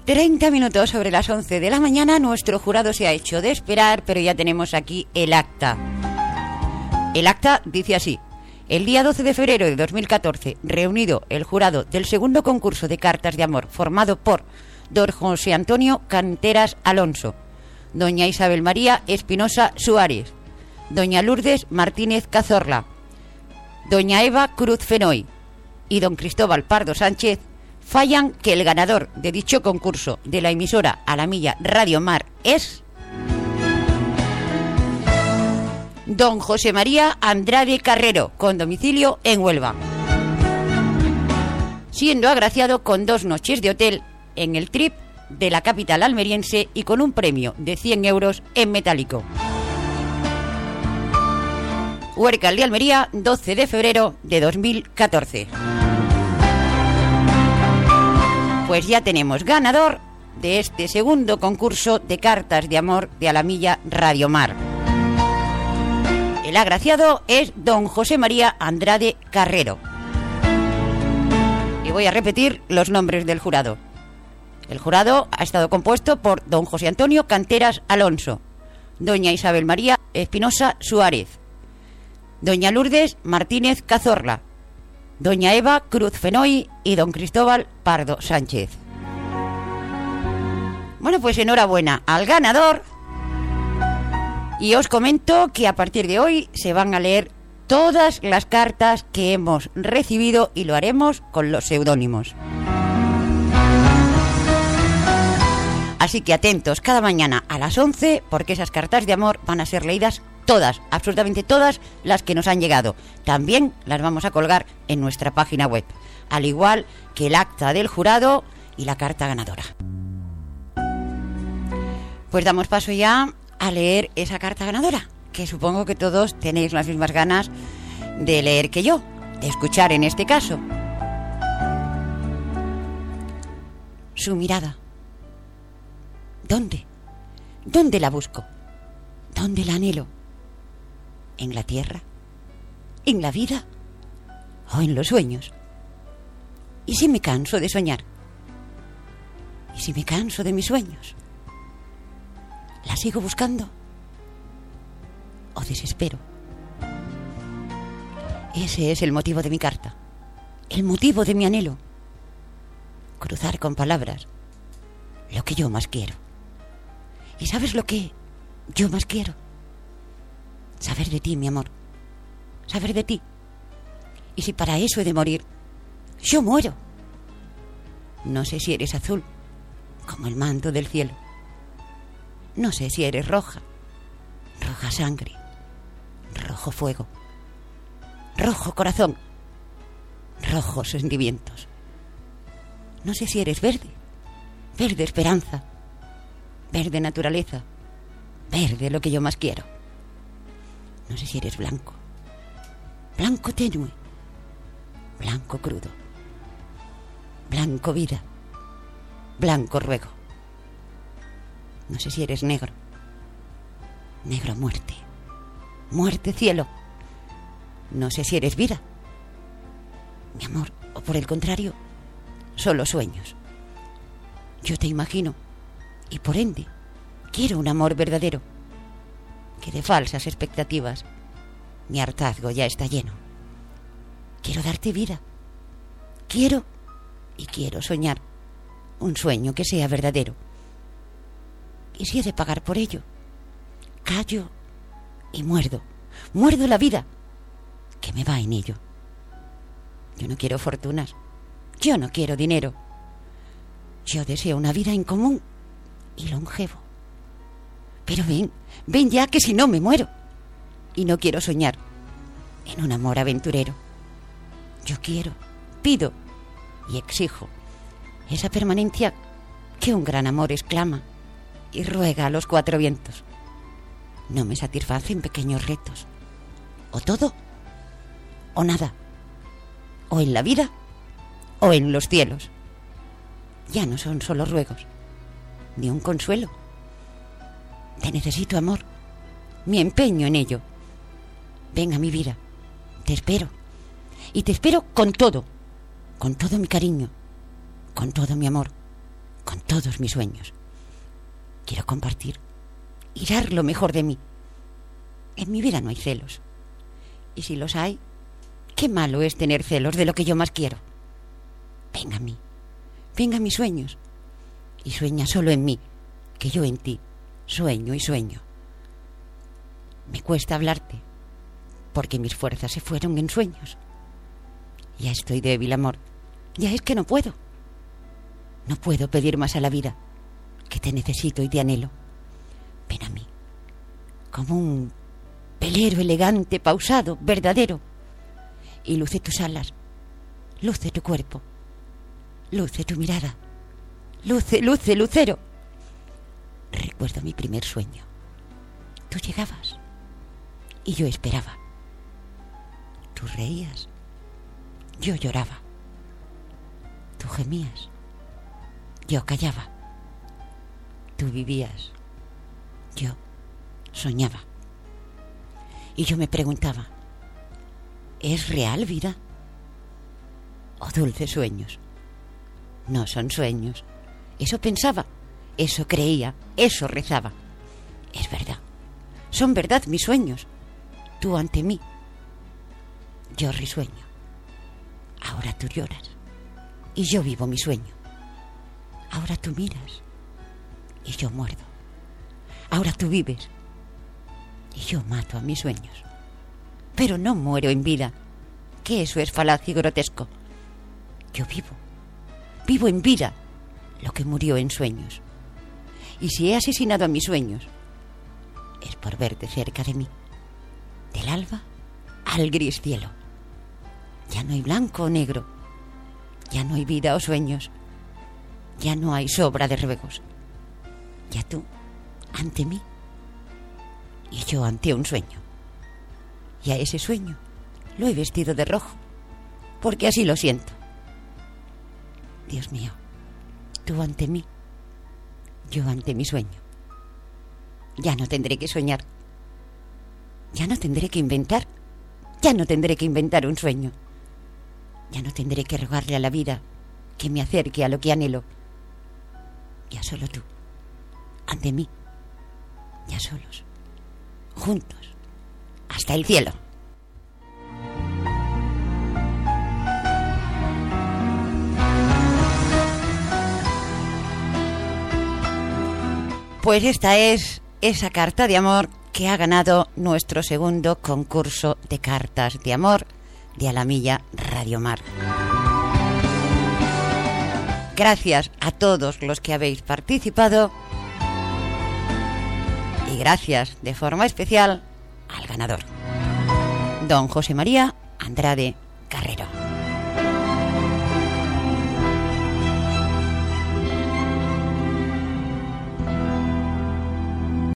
30 minutos sobre las 11 de la mañana, nuestro jurado se ha hecho de esperar, pero ya tenemos aquí el acta. El acta dice así: el día 12 de febrero de 2014, reunido el jurado del segundo concurso de cartas de amor formado por don José Antonio Canteras Alonso, doña Isabel María Espinosa Suárez, doña Lourdes Martínez Cazorla, doña Eva Cruz Fenoy y don Cristóbal Pardo Sánchez, fallan que el ganador de dicho concurso de la emisora A la Milla Radio Mar es don José María Andrade Carrero, con domicilio en Huelva, siendo agraciado con 2 noches de hotel en el Trip de la capital almeriense y con un premio de 100 euros en metálico. Huércal de Almería, 12 de febrero de 2014. Pues ya tenemos ganador de este segundo concurso de cartas de amor de A la Milla Radio Mar. El agraciado es don José María Andrade Carrero. Y voy a repetir los nombres del jurado. El jurado ha estado compuesto por don José Antonio Canteras Alonso, doña Isabel María Espinosa Suárez, doña Lourdes Martínez Cazorla, doña Eva Cruz Fenoy y don Cristóbal Pardo Sánchez. Bueno, pues enhorabuena al ganador. Y os comento que a partir de hoy se van a leer todas las cartas que hemos recibido y lo haremos con los seudónimos. Así que atentos cada mañana a las 11 porque esas cartas de amor van a ser leídas todas, absolutamente todas las que nos han llegado. También las vamos a colgar en nuestra página web, al igual que el acta del jurado y la carta ganadora. Pues damos paso ya a leer esa carta ganadora, que supongo que todos tenéis las mismas ganas de leer que yo, de escuchar en este caso. Su mirada. ¿Dónde? ¿Dónde la busco? ¿Dónde la anhelo? ¿En la tierra? ¿En la vida? ¿O en los sueños? ¿Y si me canso de soñar? ¿Y si me canso de mis sueños? ¿La sigo buscando? ¿O desespero? Ese es el motivo de mi carta, el motivo de mi anhelo. Cruzar con palabras lo que yo más quiero. ¿Y sabes lo que yo más quiero? Saber de ti, mi amor. Saber de ti. Y si para eso he de morir, yo muero. No sé si eres azul, como el manto del cielo. No sé si eres roja, roja sangre, rojo fuego, rojo corazón, rojos sentimientos. No sé si eres verde, verde esperanza, verde naturaleza, verde lo que yo más quiero. No sé si eres blanco, blanco tenue, blanco crudo, blanco vida, blanco ruego. No sé si eres negro, negro muerte, muerte cielo. No sé si eres vida, mi amor, o por el contrario, solo sueños. Yo te imagino y por ende quiero un amor verdadero, que de falsas expectativas mi hartazgo ya está lleno. Quiero darte vida, quiero soñar un sueño que sea verdadero. Y si he de pagar por ello, callo y muerdo la vida que me va en ello. Yo no quiero fortunas, yo no quiero dinero. Yo deseo una vida en común y longevo. Pero ven ya que si no me muero. Y no quiero soñar en un amor aventurero. Yo quiero, pido y exijo esa permanencia que un gran amor exclama y ruega a los 4 vientos. No me satisfacen pequeños retos. O todo o nada. O en la vida o en los cielos. Ya no son solo ruegos, ni un consuelo. Te necesito, amor, mi empeño en ello. Ven a mi vida, te espero. Y te espero con todo mi cariño, con todo mi amor, con todos mis sueños. Quiero compartir y dar lo mejor de mí. En mi vida no hay celos. Y si los hay, qué malo es tener celos de lo que yo más quiero. Venga a mí, venga a mis sueños. Y sueña solo en mí, que yo en ti sueño y sueño. Me cuesta hablarte, porque mis fuerzas se fueron en sueños. Ya estoy débil, amor. Ya es que no puedo. No puedo pedir más a la vida, que te necesito y te anhelo. Ven a mí, como un velero elegante, pausado, verdadero. Y luce tus alas, luce tu cuerpo, luce tu mirada. Luce, luce, lucero. Recuerdo mi primer sueño. Tú llegabas y yo esperaba. Tú reías, yo lloraba. Tú gemías, yo callaba. Tú vivías, yo soñaba. Y yo me preguntaba, ¿es real vida? ¿O dulces sueños? No son sueños. Eso pensaba, eso creía, eso rezaba. Es verdad, son verdad mis sueños. Tú ante mí, yo risueño. Ahora tú lloras y yo vivo mi sueño. Ahora tú miras y yo muerdo. Ahora tú vives y yo mato a mis sueños. Pero no muero en vida, que eso es falaz y grotesco. Yo vivo en vida lo que murió en sueños. Y si he asesinado a mis sueños, es por verte cerca de mí, del alba al gris cielo. Ya no hay blanco o negro, ya no hay vida o sueños, ya no hay sobra de ruegos. Ya tú ante mí y yo ante un sueño. Y a ese sueño lo he vestido de rojo, porque así lo siento. Dios mío, tú ante mí, yo ante mi sueño. Ya no tendré que soñar, ya no tendré que inventar, ya no tendré que inventar un sueño, ya no tendré que rogarle a la vida que me acerque a lo que anhelo. Ya solo tú, ante mí, ya solos, juntos, hasta el cielo. Pues esta es esa carta de amor que ha ganado nuestro segundo concurso de cartas de amor de Alamilla Radio Mar. Gracias a todos los que habéis participado y gracias de forma especial al ganador, don José María Andrade Carrero.